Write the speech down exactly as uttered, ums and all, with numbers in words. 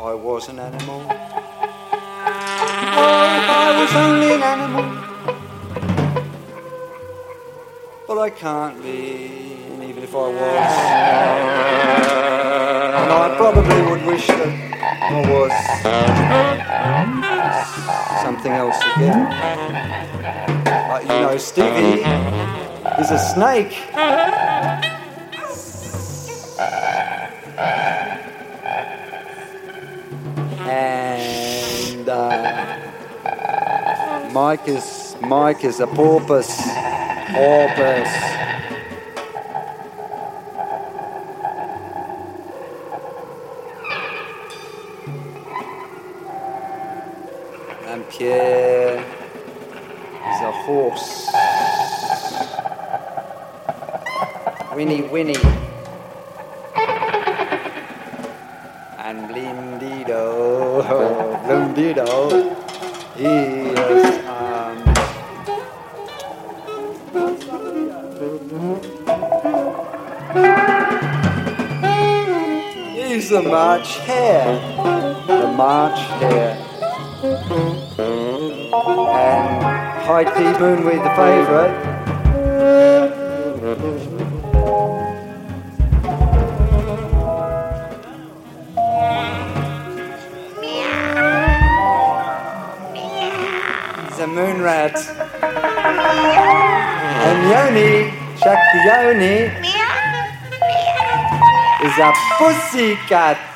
I was an animal. Oh, if I was only an animal. But I can't be, and even if I was, and I probably would wish that I was something else again. Uh, you know, Stevie is a snake. And uh, Mike is Mike is a porpoise. Porpoise. And Pierre is a horse. Winnie Winnie. And Blindido, Blindido, he is, um, he's the March Hare, the March Hare, and Hyde P. Moonweed, the favourite. A moon rat. And Yoni, Shakti Yoni, is a pussycat.